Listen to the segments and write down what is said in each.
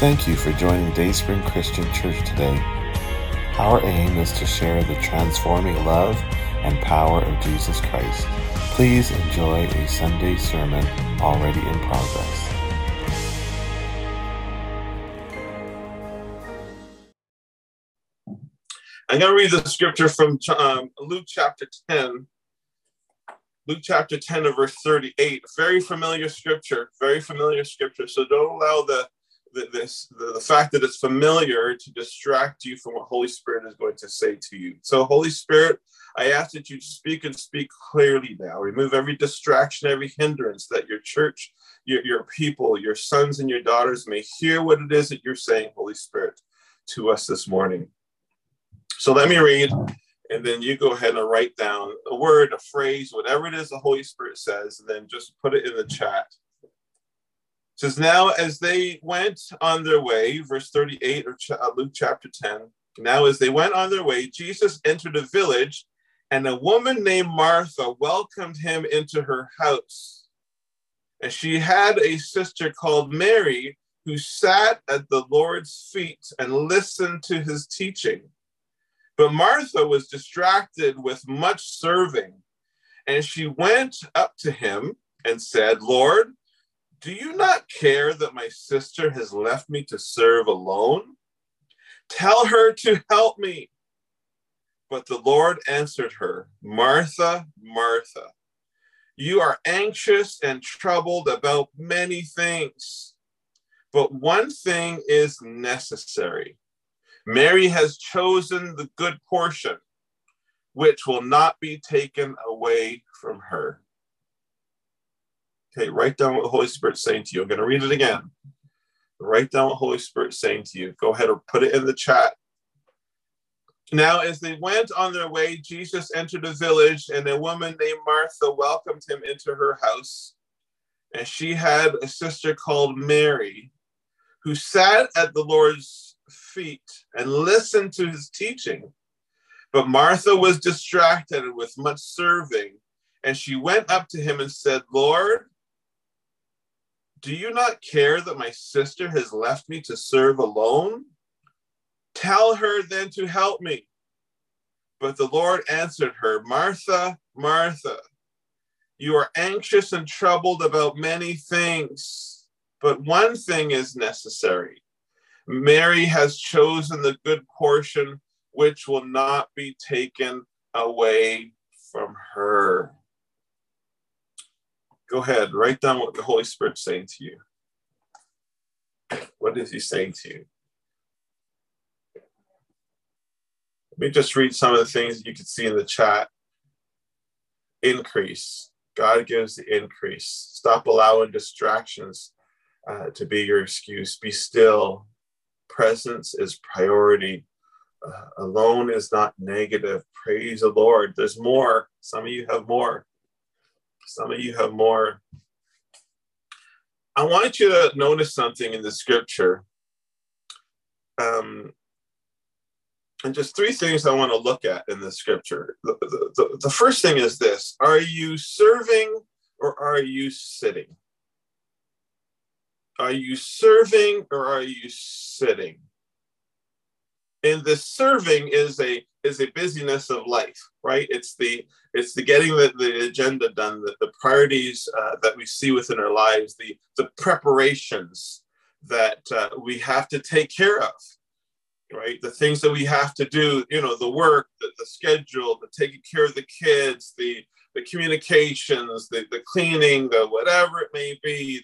Thank you for joining Dayspring Christian Church today. Our aim is to share the transforming love and power of Jesus Christ. Please enjoy a Sunday sermon already in progress. I'm going to read the scripture from Luke chapter 10. Luke chapter 10 and verse 38. Very familiar scripture. So don't allow the fact that it's familiar to distract you from what Holy Spirit is going to say to you. So Holy Spirit, I ask that you speak and speak clearly now. Remove every distraction, every hindrance, that your church, your people, your sons and your daughters may hear what it is that you're saying, Holy Spirit, to us this morning. So let me read, and then you go ahead and write down a word, a phrase, whatever it is the Holy Spirit says, and then just put it in the chat. It says, now as they went on their way, verse 38 of Luke chapter 10, now as they went on their way, Jesus entered a village, and a woman named Martha welcomed him into her house. And she had a sister called Mary, who sat at the Lord's feet and listened to his teaching. But Martha was distracted with much serving, and she went up to him and said, Lord, do you not care that my sister has left me to serve alone? Tell her to help me. But the Lord answered her, Martha, Martha, you are anxious and troubled about many things, but one thing is necessary. Mary has chosen the good portion, which will not be taken away from her. Okay, write down what the Holy Spirit's saying to you. I'm going to read it again. Write down what the Holy Spirit's saying to you. Go ahead or put it in the chat. Now, as they went on their way, Jesus entered a village, and a woman named Martha welcomed him into her house. And she had a sister called Mary, who sat at the Lord's feet and listened to his teaching. But Martha was distracted with much serving, and she went up to him and said, Lord, do you not care that my sister has left me to serve alone? Tell her then to help me. But the Lord answered her, Martha, Martha, you are anxious and troubled about many things, but one thing is necessary. Mary has chosen the good portion, which will not be taken away from her. Go ahead, write down what the Holy Spirit's saying to you. What is he saying to you? Let me just read some of the things that you can see in the chat. Increase. God gives the increase. Stop allowing distractions to be your excuse. Be still. Presence is priority. Alone is not negative. Praise the Lord. There's more. Some of you have more. I want you to notice something in the scripture. And just three things I want to look at in the scripture. The first thing is this. Are you serving or are you sitting? Are you serving or are you sitting? And the serving is a busyness of life, right? It's the getting the agenda done, the priorities that we see within our lives, the preparations that we have to take care of, right? The things that we have to do, the work, the schedule, the taking care of the kids, the communications, the cleaning, the whatever it may be,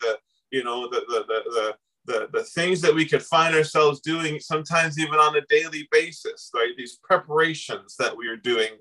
the things that we could find ourselves doing sometimes even on a daily basis, right? These preparations that we are doing.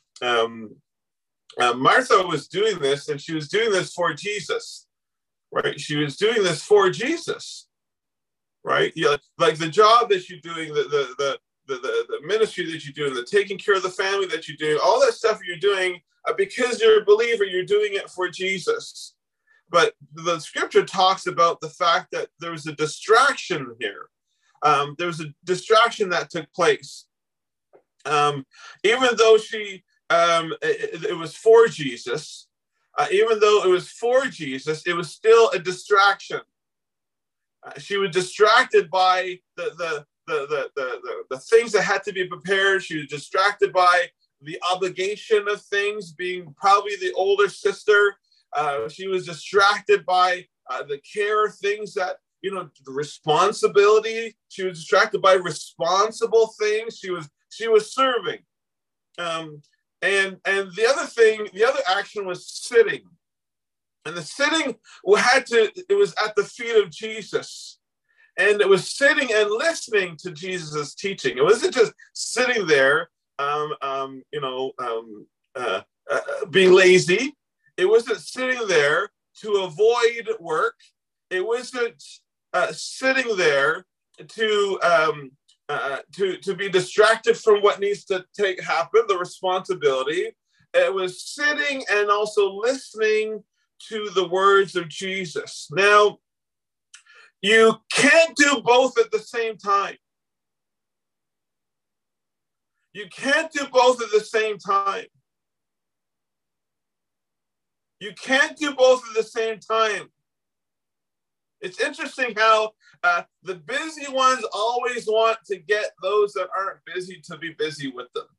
Martha was doing this, and she was doing this for Jesus, right? She was doing this for Jesus, right? Yeah, like the job that you're doing, the ministry that you're doing, the taking care of the family that you're doing, all that stuff you're doing because you're a believer, you're doing it for Jesus. But the scripture talks about the fact that there was a distraction here. There was a distraction that took place. Even though it was for Jesus, it was still a distraction. She was distracted by the things that had to be prepared. She was distracted by the obligation of things, being probably the older sister. She was distracted by the care of things that, the responsibility. She was distracted by responsible things. She was serving. And the other action was sitting. And the sitting it was at the feet of Jesus. And it was sitting and listening to Jesus' teaching. It wasn't just sitting there, being lazy. It wasn't sitting there to avoid work. It wasn't sitting there to be distracted from what needs to happen, the responsibility. It was sitting and also listening to the words of Jesus. Now, you can't do both at the same time. You can't do both at the same time. You can't do both at the same time. It's interesting how the busy ones always want to get those that aren't busy to be busy with them.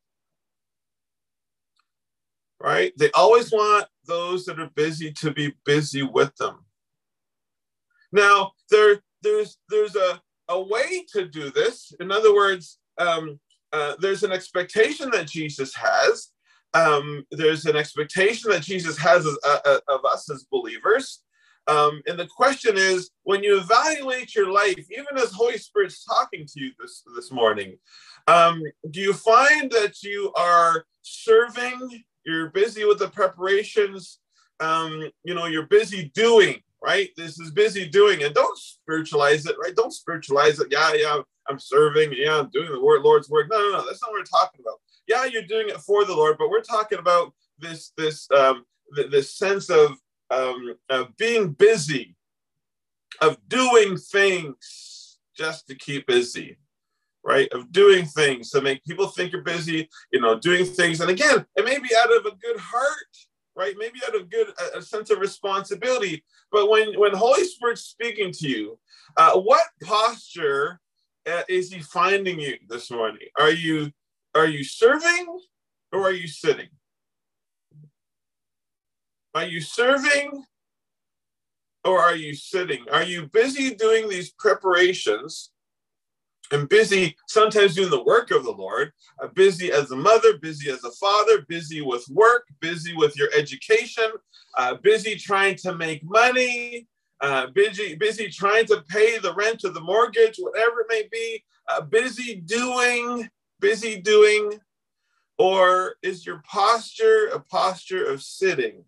Right? They always want those that are busy to be busy with them. Now, there's a way to do this. In other words, there's an expectation that Jesus has. There's an expectation that Jesus has of us as believers. And the question is, when you evaluate your life, even as Holy Spirit's talking to you this morning, do you find that you are serving? You're busy with the preparations. You're busy doing, right? This is busy doing, and don't spiritualize it, right? Don't spiritualize it. Yeah, I'm serving. Yeah, I'm doing the Lord's work. No. That's not what we're talking about. Yeah, you're doing it for the Lord, but we're talking about this sense of being busy, of doing things just to keep busy. Right? Of doing things to make people think you're busy, doing things. And again, it may be out of a good heart, right? Maybe out of a sense of responsibility. But when Holy Spirit's speaking to you, what posture is he finding you this morning? Are you serving or are you sitting? Are you serving or are you sitting? Are you busy doing these preparations? And busy sometimes doing the work of the Lord, busy as a mother, busy as a father, busy with work, busy with your education, busy trying to make money, busy trying to pay the rent or the mortgage, whatever it may be, busy doing, or is your posture a posture of sitting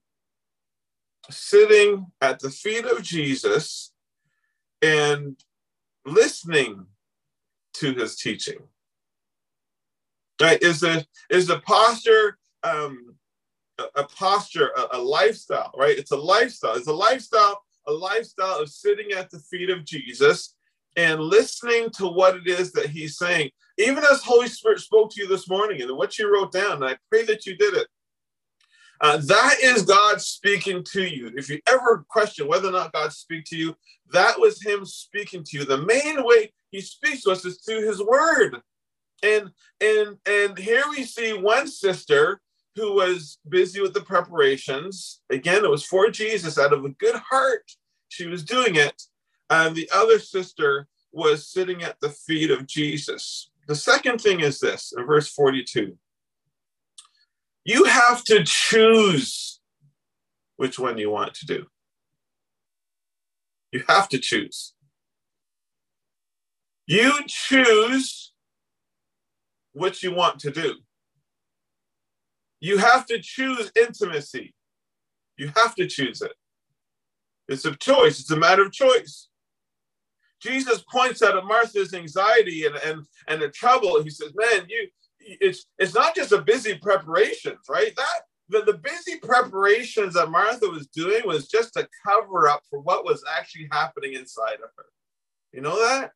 at the feet of Jesus and listening to his teaching? Right? Is the posture a posture, a lifestyle, right? It's a lifestyle. It's a lifestyle of sitting at the feet of Jesus and listening to what it is that he's saying. Even as Holy Spirit spoke to you this morning and what you wrote down, and I pray that you did it. That is God speaking to you. If you ever question whether or not God speaks to you, that was him speaking to you. The main way he speaks to us is through his word. And here we see one sister who was busy with the preparations. Again, it was for Jesus. Out of a good heart, she was doing it. And the other sister was sitting at the feet of Jesus. The second thing is this, in verse 42. You have to choose which one you want to do. You have to choose. You choose what you want to do. You have to choose intimacy. You have to choose it. It's a choice. It's a matter of choice. Jesus points out at Martha's anxiety and the trouble. He says, man, it's not just a busy preparations, right? The busy preparations that Martha was doing was just to cover up for what was actually happening inside of her. You know that?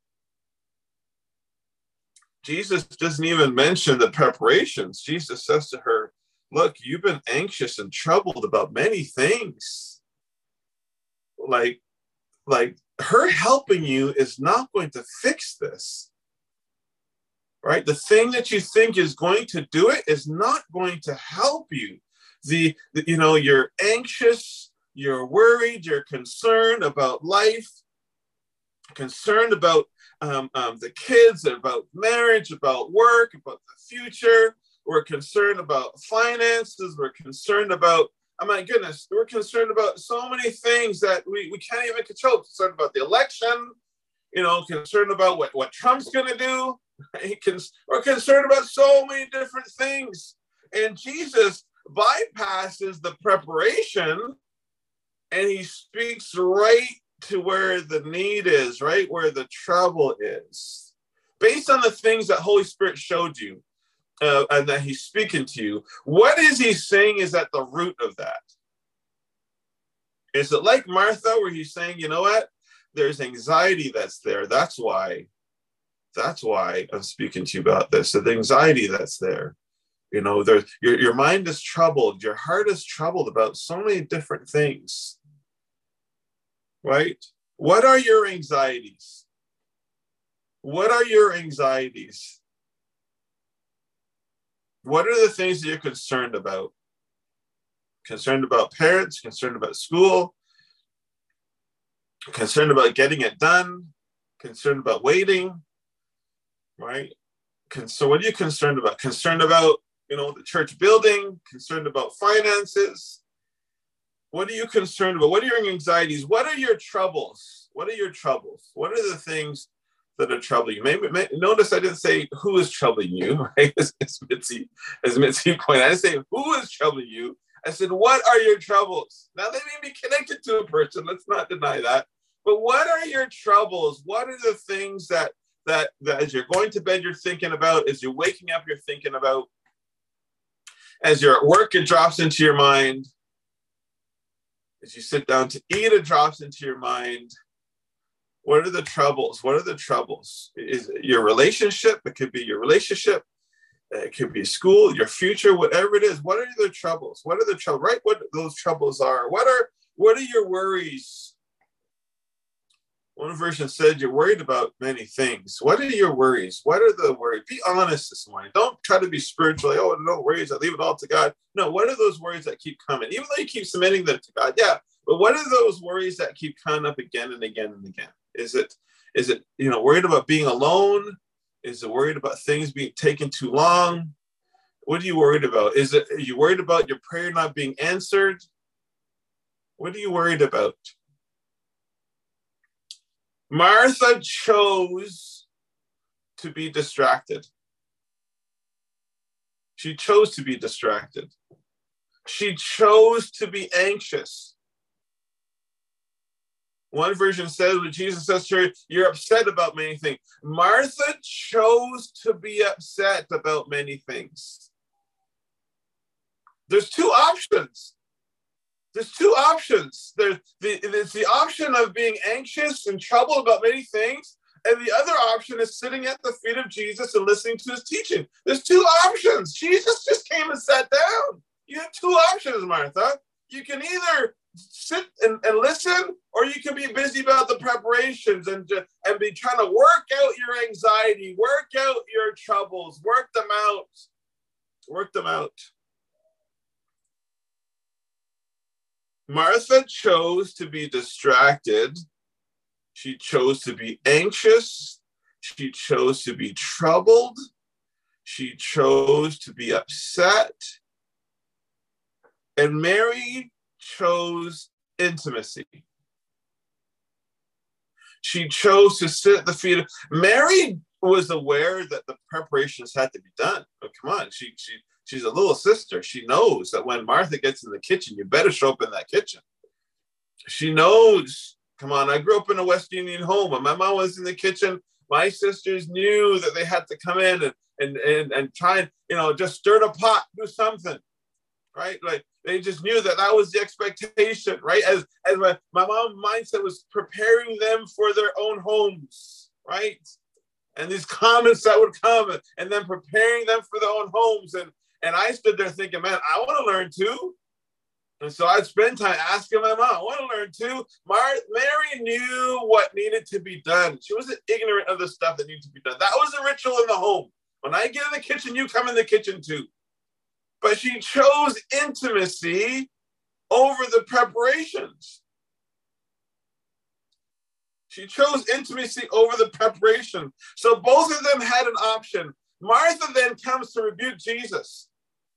Jesus doesn't even mention the preparations. Jesus says to her, look, you've been anxious and troubled about many things. Like like her helping you is not going to fix this, right? The thing that you think is going to do it is not going to help you. You're anxious, you're worried, you're concerned about life, concerned about the kids, about marriage, about work, about the future. We're concerned about finances. We're concerned about, oh my goodness, we're concerned about so many things that we can't even control. Concerned about the election, concerned about what Trump's going to do. Right? We're concerned about so many different things. And Jesus bypasses the preparation and he speaks right to where the need is, right where the trouble is, based on the things that Holy Spirit showed you and that he's speaking to you. What is he saying is at the root of that? Is it like Martha where he's saying, you know what, there's anxiety that's there, that's why I'm speaking to you about this. So the anxiety that's there, your mind is troubled, your heart is troubled about so many different things. Right? What are your anxieties? What are your anxieties? What are the things that you're concerned about? Concerned about parents, concerned about school, concerned about getting it done, concerned about waiting, right? So what are you concerned about? Concerned about, the church building, concerned about finances. What are you concerned about? What are your anxieties? What are your troubles? What are your troubles? What are the things that are troubling you? Maybe notice I didn't say who is troubling you, right? As Mitzi pointed out, I didn't say who is troubling you. I said, what are your troubles? Now they may be connected to a person. Let's not deny that. But what are your troubles? What are the things that as you're going to bed, you're thinking about, as you're waking up, you're thinking about, as you're at work, it drops into your mind. As you sit down to eat, it drops into your mind. What are the troubles? What are the troubles? Is it your relationship? It could be your relationship. It could be school, your future, whatever it is. What are the troubles? What are the troubles? Right? What those troubles are. What are your worries? One version said you're worried about many things. What are your worries? What are the worries? Be honest this morning. Don't try to be spiritual. Like, oh, no worries. I leave it all to God. No, what are those worries that keep coming? Even though you keep submitting them to God, yeah. But what are those worries that keep coming up again and again and again? Is it worried about being alone? Is it worried about things being taken too long? What are you worried about? Are you worried about your prayer not being answered? What are you worried about? Martha chose to be distracted. She chose to be distracted. She chose to be anxious. One version says, when Jesus says to her, you're upset about many things. Martha chose to be upset about many things. There's two options. There's the option of being anxious and troubled about many things, and the other option is sitting at the feet of Jesus and listening to his teaching. There's two options. Jesus just came and sat down. You have two options, Martha. You can either sit and listen, or you can be busy about the preparations and be trying to work out your anxiety, work out your troubles, work them out. Martha chose to be distracted. She chose to be anxious. She chose to be troubled. She chose to be upset. And Mary chose intimacy. She chose to sit at the feet of Mary. Was aware that the preparations had to be done. Oh, come on, she's a little sister. She knows that when Martha gets in the kitchen, you better show up in that kitchen. She knows. Come on, I grew up in a West Indian home. When my mom was in the kitchen, my sisters knew that they had to come in and try and just stir the pot, do something, right? Like they just knew that was the expectation, right? As my mom's mindset was preparing them for their own homes, right? And these comments that would come and then preparing them for their own homes. And I stood there thinking, man, I want to learn too. And so I'd spend time asking my mom, I want to learn too. Mary knew what needed to be done. She wasn't ignorant of the stuff that needed to be done. That was a ritual in the home. When I get in the kitchen, you come in the kitchen too. But she chose intimacy over the preparations. She chose intimacy over the preparation. So both of them had an option. Martha then comes to rebuke Jesus.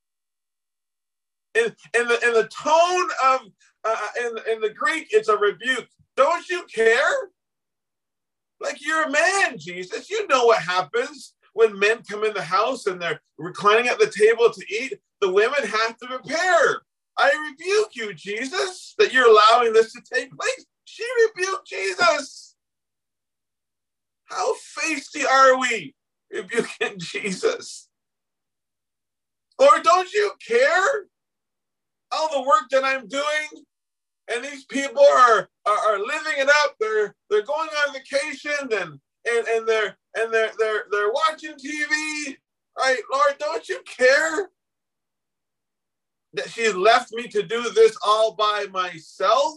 In the tone of, in the Greek, it's a rebuke. Don't you care? Like, you're a man, Jesus. You know what happens when men come in the house and they're reclining at the table to eat. The women have to prepare. I rebuke you, Jesus, that you're allowing this to take place. She rebuked Jesus. How feisty are we rebuking Jesus? Lord, don't you care all the work that I'm doing? And these people are living it up. They're going on vacation and they're watching TV. Right, Lord, don't you care that she's left me to do this all by myself?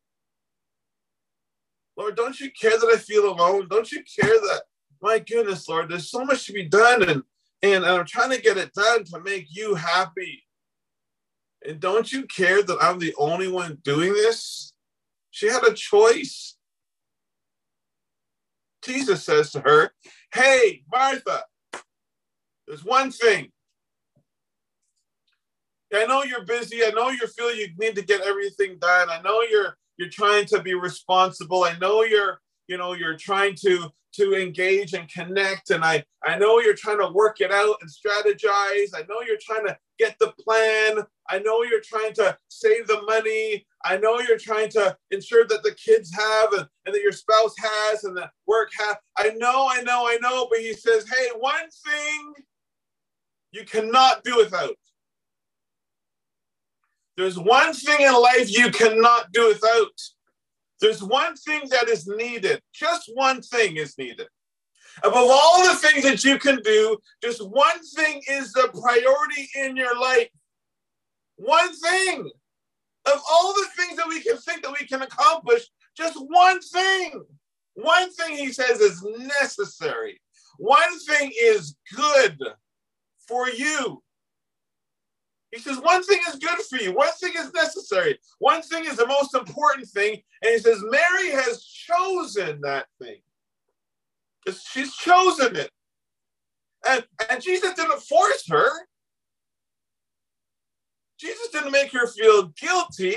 Lord, don't you care that I feel alone? Don't you care that, my goodness, Lord, there's so much to be done and I'm trying to get it done to make you happy. And don't you care that I'm the only one doing this? She had a choice. Jesus says to her, hey, Martha, there's one thing. I know you're busy. I know you feel you need to get everything done. I know you're trying to be responsible. I know you're trying to engage and connect. And I know you're trying to work it out and strategize. I know you're trying to get the plan. I know you're trying to save the money. I know you're trying to ensure that the kids have and that your spouse has and that work has. I know. But he says, hey, one thing you cannot do without. There's one thing in life you cannot do without. There's one thing that is needed. Just one thing is needed. Above all the things that you can do, just one thing is the priority in your life. One thing. Of all the things that we can think that we can accomplish, just one thing. One thing, he says, is necessary. One thing is good for you. He says, one thing is good for you. One thing is necessary. One thing is the most important thing. And he says, Mary has chosen that thing. She's chosen it. And Jesus didn't force her. Jesus didn't make her feel guilty.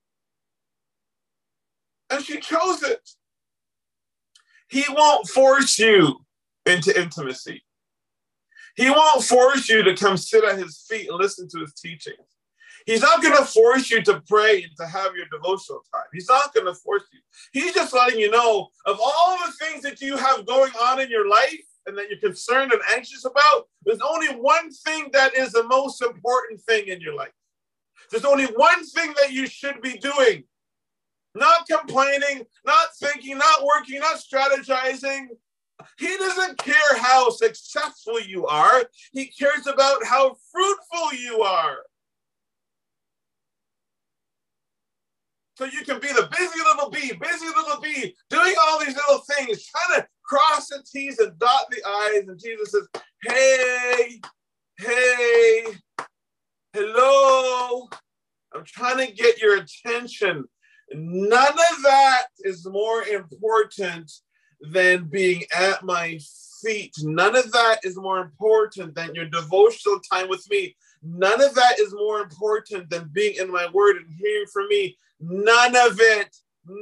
And she chose it. He won't force you into intimacy. He won't force you to come sit at his feet and listen to his teachings. He's not going to force you to pray and to have your devotional time. He's not going to force you. He's just letting you know of all the things that you have going on in your life and that you're concerned and anxious about, there's only one thing that is the most important thing in your life. There's only one thing that you should be doing. Not complaining, not thinking, not working, not strategizing. He doesn't care how successful you are. He cares about how fruitful you are. So you can be the busy little bee, doing all these little things, trying to cross the T's and dot the I's. And Jesus says, hey, hello. I'm trying to get your attention. None of that is more important than being at my feet. None of that is more important than your devotional time with me. None of that is more important than being in my word and hearing from me. None of it.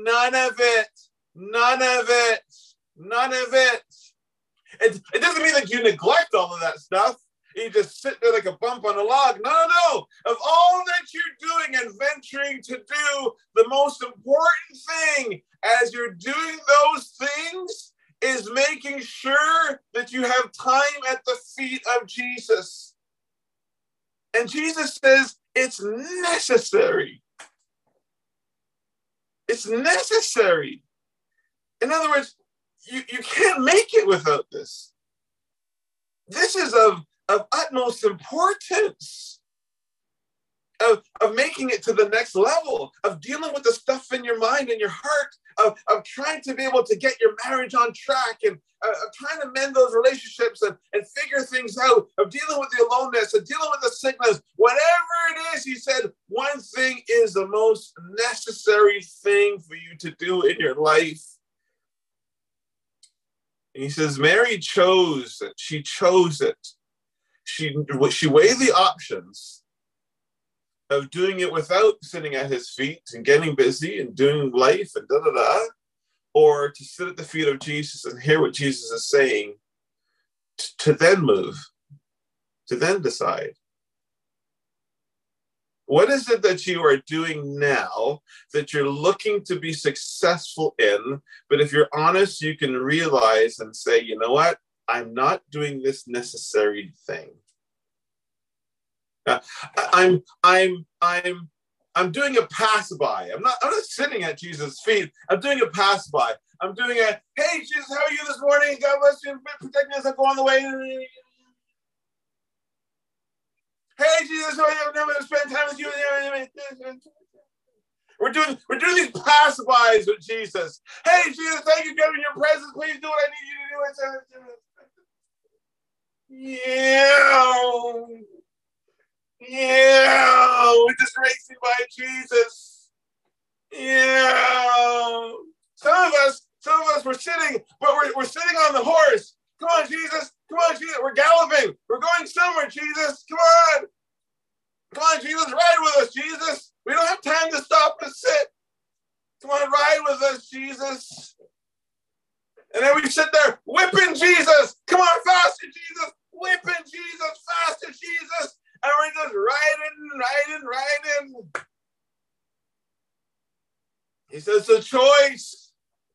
It doesn't mean that you neglect all of that stuff. You just sit there like a bump on a log. No. Of all that you're doing and venturing to do, the most important thing as you're doing those things is making sure that you have time at the feet of Jesus. And Jesus says it's necessary. It's necessary. In other words, you can't make it without this. This is of utmost importance. of making it to the next level, of dealing with the stuff in your mind and your heart, of trying to be able to get your marriage on track, and of trying to mend those relationships and figure things out, of dealing with the aloneness and dealing with the sickness, whatever it is. He said, one thing is the most necessary thing for you to do in your life. And he says, Mary chose it. She chose it. She weighed the options of doing it without sitting at his feet and getting busy and doing life and or to sit at the feet of Jesus and hear what Jesus is saying, to then move, to then decide. What is it that you are doing now that you're looking to be successful in? But if you're honest, you can realize and say, you know what? I'm not doing this necessary thing. I'm doing a pass by. I'm not sitting at Jesus' feet. I'm doing a pass by. I'm doing a, hey, Jesus, how are you this morning? God bless you. Protect me as I go on the way. Hey, Jesus, how are you? I'm going to spend time with you. We're doing these pass-bys with Jesus. Hey, Jesus, thank you for giving your presence. Please do what I need you to do. Yeah, we're just racing by Jesus. Yeah. Some of us we're sitting, but we're sitting on the horse. Come on, Jesus. Come on, Jesus. We're galloping. We're going somewhere, Jesus. Come on. Come on, Jesus. Ride with us, Jesus. We don't have time to stop and sit. Come on, ride with us, Jesus. And then we sit there whipping Jesus. Come on, faster, Jesus. Whipping Jesus, faster, Jesus. And we're just riding. He says, it's a choice.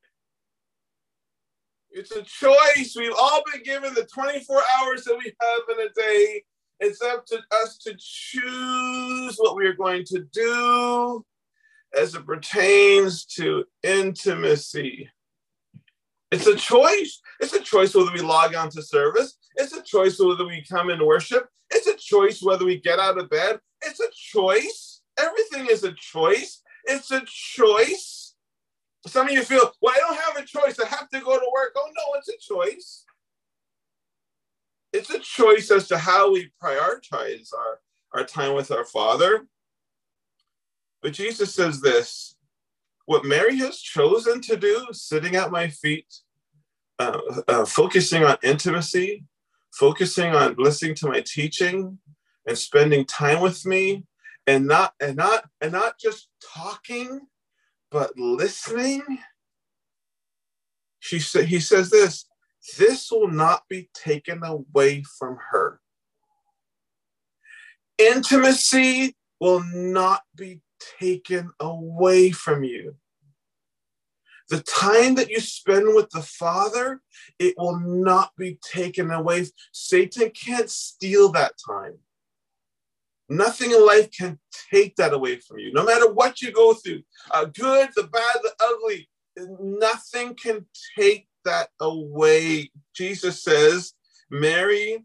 It's a choice. We've all been given the 24 hours that we have in a day. It's up to us to choose what we are going to do as it pertains to intimacy. It's a choice. It's a choice whether we log on to service. It's a choice whether we come and worship. It's a choice whether we get out of bed. It's a choice. Everything is a choice. It's a choice. Some of you feel, well, I don't have a choice. I have to go to work. Oh, no, it's a choice. It's a choice as to how we prioritize our time with our Father. But Jesus says this, what Mary has chosen to do, sitting at my feet, focusing on intimacy, focusing on listening to my teaching and spending time with me, and not just talking, but listening. He says this will not be taken away from her. Intimacy will not be taken away from you. The time that you spend with the Father, it will not be taken away. Satan can't steal that time. Nothing in life can take that away from you. No matter what you go through, good, the bad, the ugly, nothing can take that away. Jesus says, Mary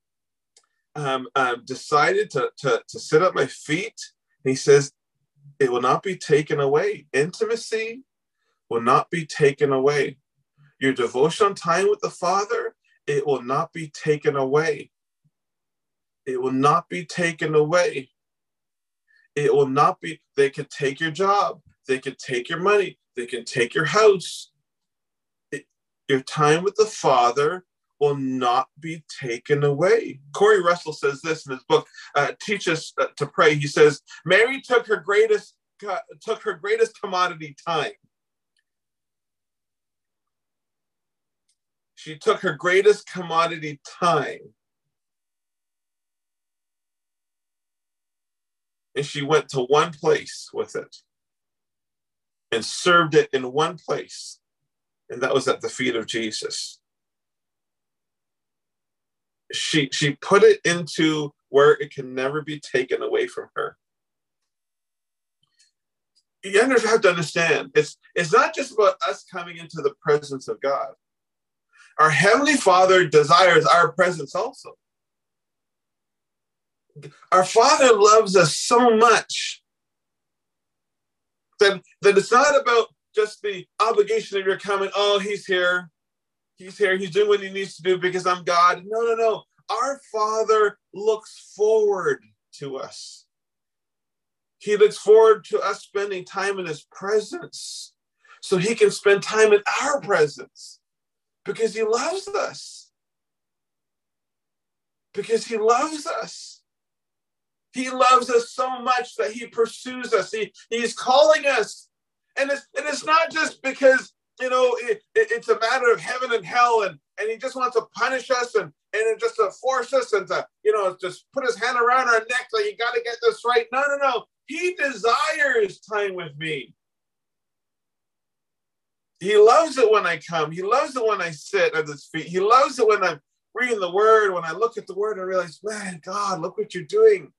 decided to sit at my feet. He says, it will not be taken away. Intimacy will not be taken away. Your devotion time with the Father, it will not be taken away. It will not be taken away. It will not be, they could take your job. They could take your money. They can take your house. Your time with the Father will not be taken away. Corey Russell says this in his book, Teach Us to Pray. He says, Mary took her greatest commodity, time. She took her greatest commodity, time. And she went to one place with it and served it in one place. And that was at the feet of Jesus. She put it into where it can never be taken away from her. You have to understand, it's not just about us coming into the presence of God. Our Heavenly Father desires our presence also. Our Father loves us so much that it's not about just the obligation of your coming. Oh, he's here. He's here. He's doing what he needs to do because I'm God. No, no, no. Our Father looks forward to us. He looks forward to us spending time in his presence so he can spend time in our presence because he loves us. Because he loves us. He loves us so much that he pursues us. He's calling us. And it's not just because, it's a matter of heaven and hell and he just wants to punish us and just to force us and to, just put his hand around our neck like, you got to get this right. No, no, no. He desires time with me. He loves it when I come. He loves it when I sit at his feet. He loves it when I'm reading the word. When I look at the word, I realize, man, God, look what you're doing.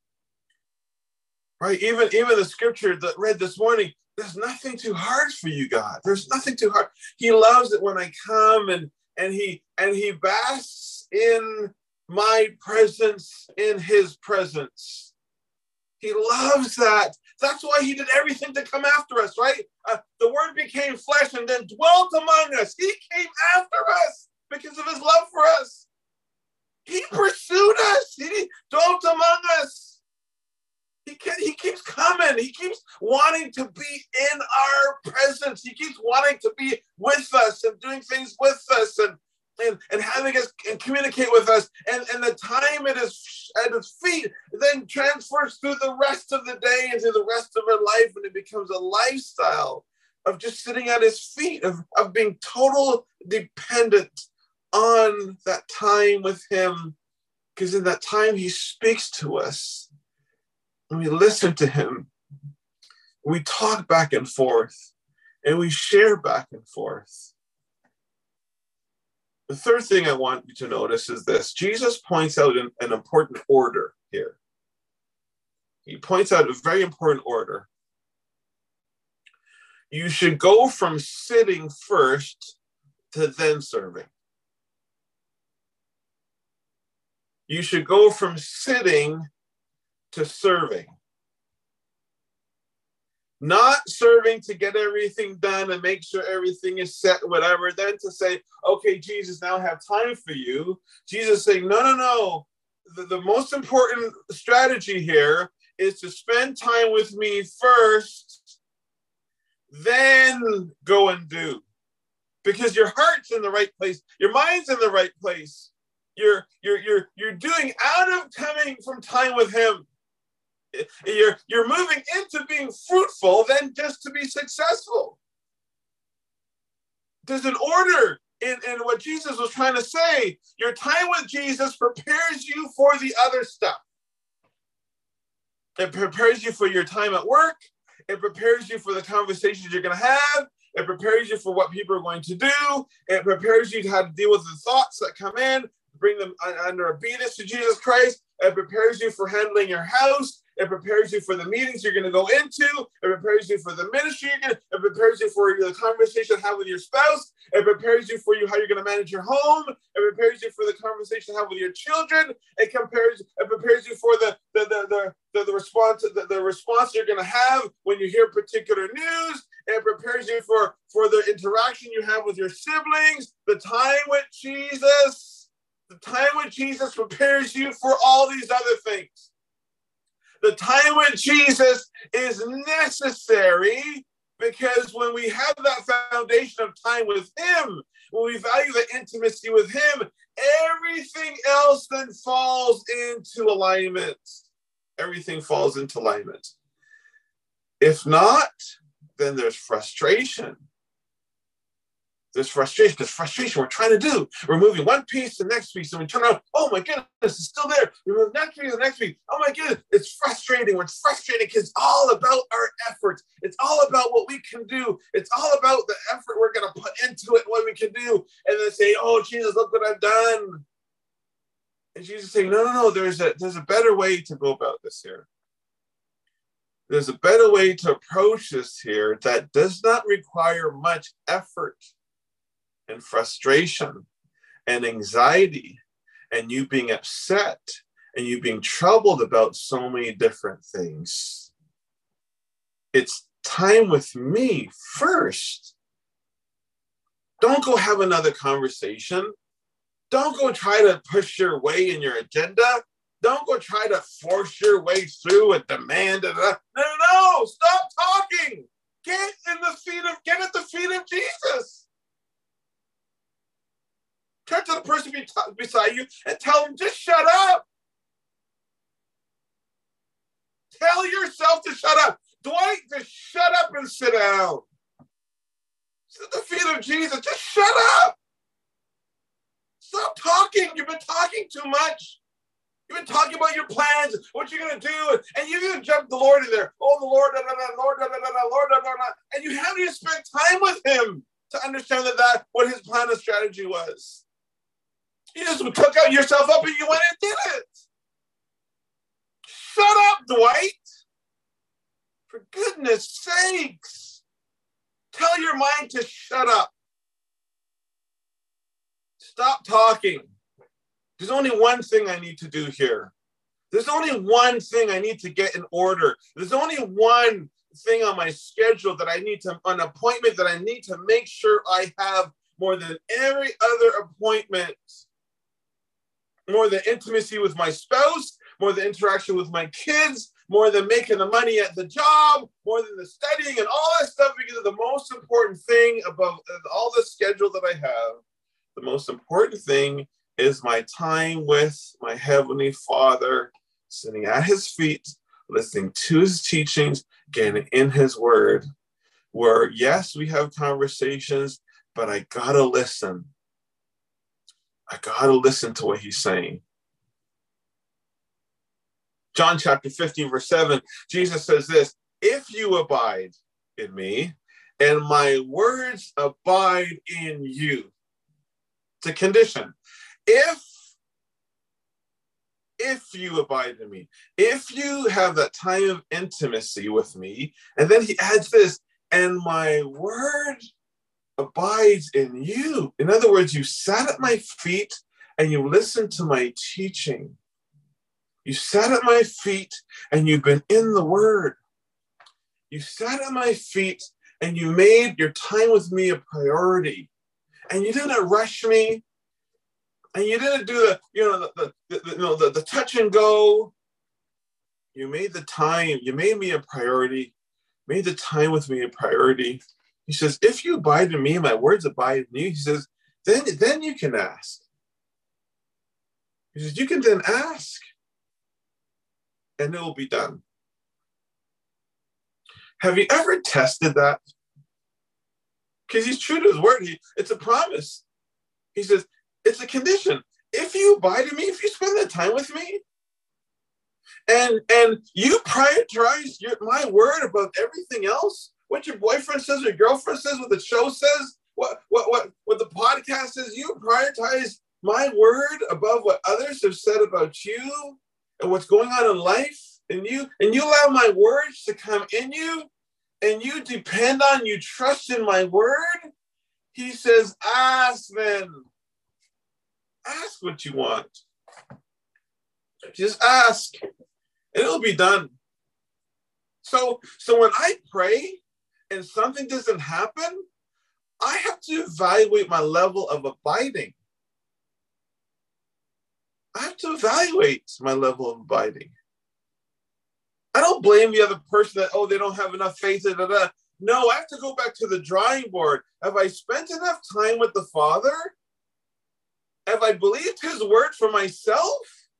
Right? Even the scripture that read this morning, there's nothing too hard for you, God. There's nothing too hard. He loves it when I come and he basks in my presence, in his presence. He loves that. That's why he did everything to come after us, right? The word became flesh and then dwelt among us. He came after us because of his love for us. He pursued us. He dwelt among us. He keeps coming. He keeps wanting to be in our presence. He keeps wanting to be with us and doing things with us and having us and communicate with us. And the time it is at his feet then transfers through the rest of the day and through the rest of our life. And it becomes a lifestyle of just sitting at his feet, of being total dependent on that time with him. Because in that time, he speaks to us. And we listen to him. We talk back and forth. And we share back and forth. The third thing I want you to notice is this. Jesus points out an important order here. He points out a very important order. You should go from sitting first to then serving. You should go from sitting to serving. Not serving to get everything done and make sure everything is set, whatever, then to say, okay, Jesus, now I have time for you. Jesus saying, no. The most important strategy here is to spend time with me first, then go and do. Because your heart's in the right place. Your mind's in the right place. You're doing out of coming from time with him. You're moving into being fruitful than just to be successful. There's an order in what Jesus was trying to say. Your time with Jesus prepares you for the other stuff. It prepares you for your time at work. It prepares you for the conversations you're going to have. It prepares you for what people are going to do. It prepares you how to deal with the thoughts that come in, bring them under obedience to Jesus Christ. It prepares you for handling your house. It prepares you for the meetings you're going to go into. It prepares you for the ministry. It prepares you for the conversation you have with your spouse. It prepares you for how you're going to manage your home. It prepares you for the conversation you have with your children. It prepares you for the response you're going to have when you hear particular news. It prepares you for the interaction you have with your siblings. The time with Jesus. The time with Jesus prepares you for all these other things. The time with Jesus is necessary because when we have that foundation of time with him, when we value the intimacy with him, everything else then falls into alignment. Everything falls into alignment. If not, then there's frustration. There's frustration. We're trying to do. We're moving one piece to the next piece, and we turn around. Oh my goodness, it's still there. We move next piece to the next piece. Oh my goodness, it's frustrating. It's frustrating because it's all about our efforts. It's all about what we can do. It's all about the effort we're going to put into it, what we can do. And then say, oh, Jesus, look what I've done. And Jesus is saying, no, there's a better way to go about this here. There's a better way to approach this here that does not require much effort and frustration and anxiety and you being upset and you being troubled about so many different things, it's time with me first. Don't go have another conversation. Don't go try to push your way in your agenda. Don't go try to force your way through and demand it. No, stop talking. Get at the feet of Jesus. Turn to the person beside you and tell them, just shut up. Tell yourself to shut up. Dwight, just shut up and sit down. Sit at the feet of Jesus. Just shut up. Stop talking. You've been talking too much. You've been talking about your plans, what you're going to do, and you're going to jump the Lord in there. Oh, the Lord, Lord, Lord, and you haven't even spent time with him to understand that what his plan and strategy was. You just took out yourself up and you went and did it. Shut up, Dwight. For goodness sakes. Tell your mind to shut up. Stop talking. There's only one thing I need to do here. There's only one thing I need to get in order. There's only one thing on my schedule that I need to, an appointment that I need to make sure I have more than every other appointment. More than intimacy with my spouse, more than interaction with my kids, more than making the money at the job, more than the studying and all that stuff, because the most important thing above all the schedule that I have, the most important thing is my time with my Heavenly Father, sitting at his feet, listening to his teachings, getting in his word, where, yes, we have conversations, but I gotta listen. I gotta listen to what he's saying. John chapter 15, verse 7, Jesus says this, if you abide in me and my words abide in you. It's a condition. If you abide in me, if you have that time of intimacy with me, and then he adds this, and my word abides in you. In other words, you sat at my feet and you listened to my teaching. You sat at my feet and you've been in the word. You sat at my feet and you made your time with me a priority. And you didn't rush me. And you didn't do the touch and go. You made the time. You made me a priority. Made the time with me a priority. He says, if you abide in me, my words abide in you. He says, then you can ask. He says, you can then ask, and it will be done. Have you ever tested that? Because he's true to his word. It's a promise. He says, it's a condition. If you abide in me, if you spend that time with me, and you prioritize my word above everything else, what your boyfriend says, or your girlfriend says, what the show says, what the podcast says, you prioritize my word above what others have said about you and what's going on in life, and you allow my words to come in you, and you depend on, you trust in my word. He says, ask then. Ask what you want. Just ask, and it'll be done. So when I pray and something doesn't happen, I have to evaluate my level of abiding. I have to evaluate my level of abiding. I don't blame the other person that, they don't have enough faith. No, I have to go back to the drawing board. Have I spent enough time with the Father? Have I believed his word for myself?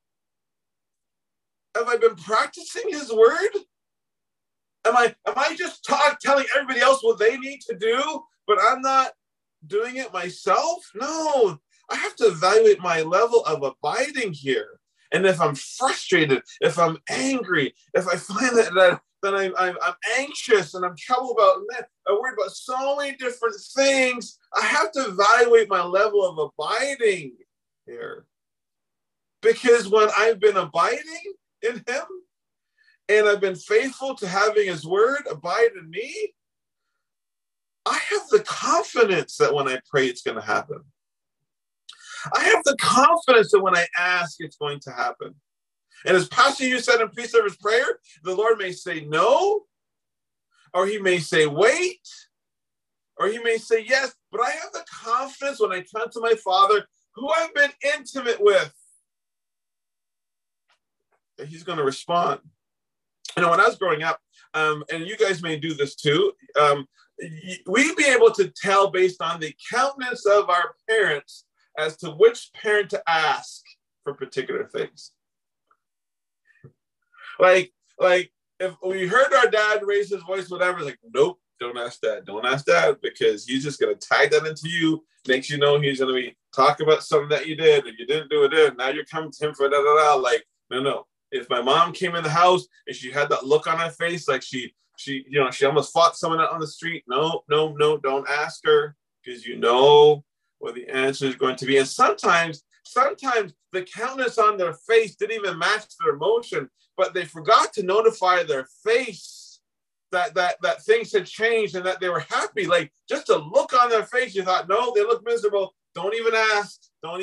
Have I been practicing his word? Am I just telling everybody else what they need to do, but I'm not doing it myself? No, I have to evaluate my level of abiding here. And if I'm frustrated, if I'm angry, if I find that I'm anxious and I'm troubled I'm worried about so many different things, I have to evaluate my level of abiding here. Because when I've been abiding in him, and I've been faithful to having his word abide in me, I have the confidence that when I pray, it's going to happen. I have the confidence that when I ask, it's going to happen. And as Pastor Hugh said in pre-service prayer, the Lord may say no, or he may say wait, or he may say yes, but I have the confidence when I come to my Father, who I've been intimate with, that he's going to respond. You know, when I was growing up, and you guys may do this too, we'd be able to tell based on the countenance of our parents as to which parent to ask for particular things. Like if we heard our dad raise his voice, whatever, like, nope, don't ask that. Don't ask that, because he's just going to tie that into you. Next, you know, he's going to be talking about something that you did and you didn't do it. And now you're coming to him for da-da-da. Like, no. If my mom came in the house and she had that look on her face, like she almost fought someone out on the street. No, don't ask her, because you know what the answer is going to be. And sometimes the countenance on their face didn't even match their emotion, but they forgot to notify their face that things had changed and that they were happy. Like, just a look on their face, you thought, no, they look miserable. Don't even ask.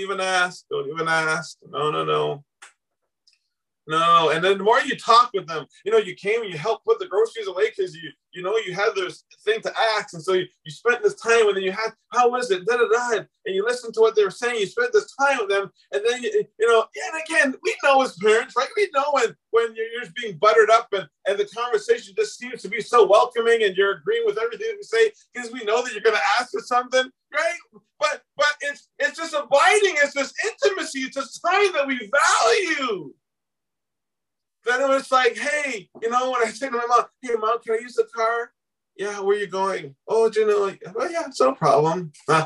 No. And then the more you talk with them, you know, you came and you helped put the groceries away because you know you had this thing to ask. And so you spent this time and then you had, how was it? And you listened to what they were saying. You spent this time with them. And then, you know, and again, we know as parents, right? We know when you're just being buttered up and the conversation just seems to be so welcoming and you're agreeing with everything we say because we know that you're going to ask for something, right? But it's just abiding. It's this intimacy. It's this time that we value. Then it was like, hey, you know, when I say to my mom, hey, Mom, can I use the car? Yeah, where are you going? Oh, do you know? Well, yeah, it's no problem. It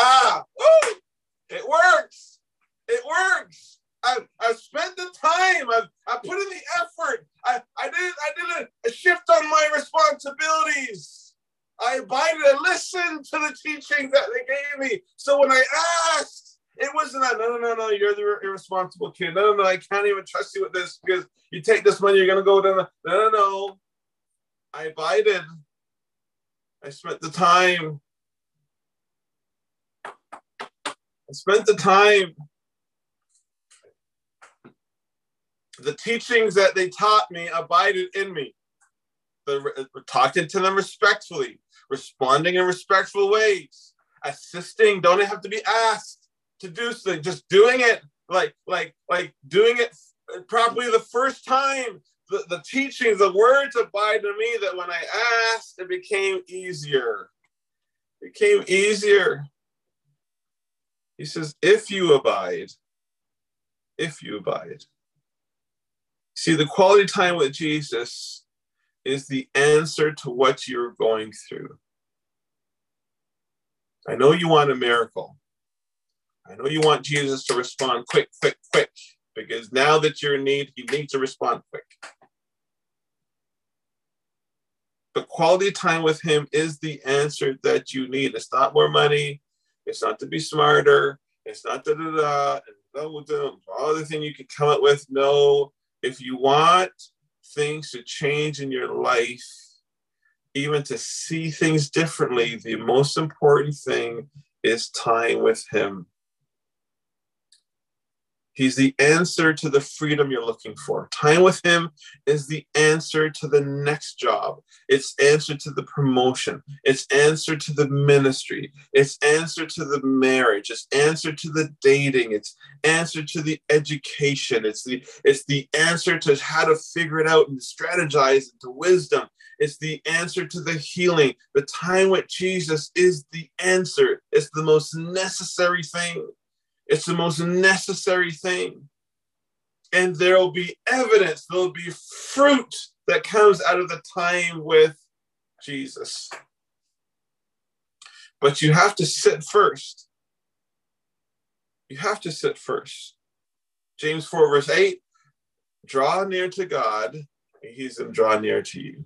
works. It works. I've spent the time. I put in the effort. I did a shift on my responsibilities. I abided and listened to the teaching that they gave me. So when I asked, it wasn't that, no, you're the irresponsible kid. No, I can't even trust you with this because you take this money, you're going to go down. No. I abided. I spent the time. The teachings that they taught me abided in me. Talking to them respectfully, responding in respectful ways, assisting, don't have to be asked to do something, just doing it like doing it properly the first time. The teachings, the words abide in me, that when I asked, it became easier. He says, if you abide. See, the quality time with Jesus is the answer to what you're going through. I know you want a miracle. I know you want Jesus to respond quick, because now that you're in need, he needs to respond quick. But quality time with him is the answer that you need. It's not more money. It's not to be smarter. It's not all the thing you can come up with. No, if you want things to change in your life, even to see things differently, the most important thing is time with him. He's the answer to the freedom you're looking for. Time with him is the answer to the next job. It's answer to the promotion. It's answer to the ministry. It's answer to the marriage. It's answer to the dating. It's answer to the education. It's the answer to how to figure it out and strategize into wisdom. It's the answer to the healing. The time with Jesus is the answer. It's the most necessary thing. It's the most necessary thing. And there will be evidence, there will be fruit that comes out of the time with Jesus. But you have to sit first. James 4, verse 8, draw near to God, and he's going to draw near to you.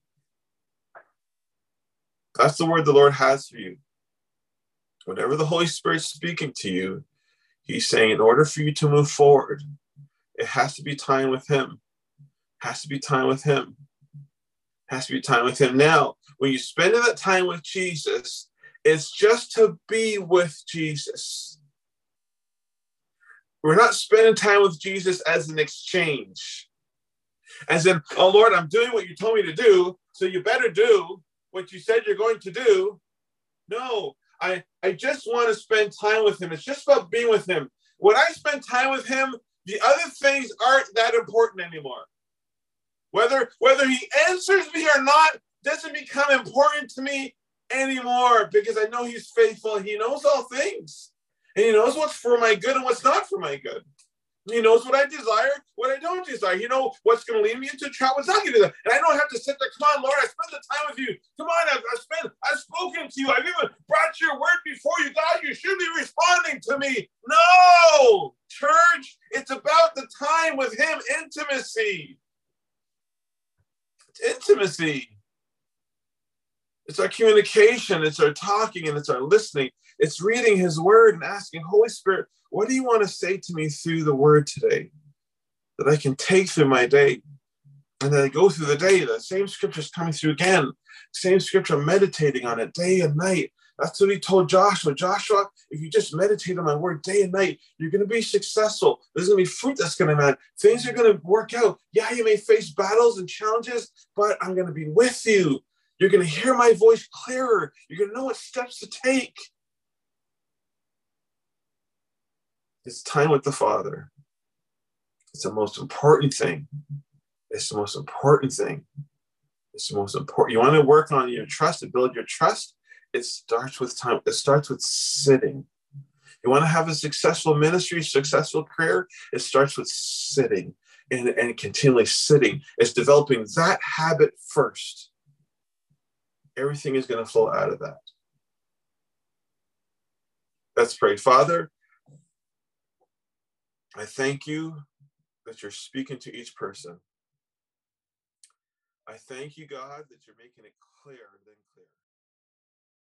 That's the word the Lord has for you. Whenever the Holy Spirit's speaking to you, he's saying, in order for you to move forward, it has to be time with him. Now, when you spend that time with Jesus, it's just to be with Jesus. We're not spending time with Jesus as an exchange. As in, oh Lord, I'm doing what you told me to do, so you better do what you said you're going to do. No, I just want to spend time with him. It's just about being with him. When I spend time with him, the other things aren't that important anymore. Whether he answers me or not doesn't become important to me anymore, because I know he's faithful. He knows all things. And he knows what's for my good and what's not for my good. He knows what I desire, what I don't desire. He knows what's going to lead me into trouble, what's not going to do that. And I don't have to sit there, come on, Lord, I spent the time with you. Come on, I've spoken to you. I've even brought your word before you. God, you should be responding to me. No, church, it's about the time with him, intimacy. It's intimacy. It's our communication, it's our talking, and it's our listening. It's reading his word and asking, Holy Spirit, what do you want to say to me through the word today that I can take through my day? And then I go through the day, the same scripture is coming through again. Same scripture, I'm meditating on it day and night. That's what he told Joshua. Joshua, if you just meditate on my word day and night, you're going to be successful. There's going to be fruit that's going to come. Things are going to work out. Yeah, you may face battles and challenges, but I'm going to be with you. You're going to hear my voice clearer. You're going to know what steps to take. It's time with the Father. It's the most important thing. It's the most important thing. It's the most important. You want to work on your trust and build your trust? It starts with time. It starts with sitting. You want to have a successful ministry, successful career? It starts with sitting and continually sitting. It's developing that habit first. Everything is going to flow out of that. Let's pray. Father, I thank you that you're speaking to each person. I thank you, God, that you're making it clear and then clear.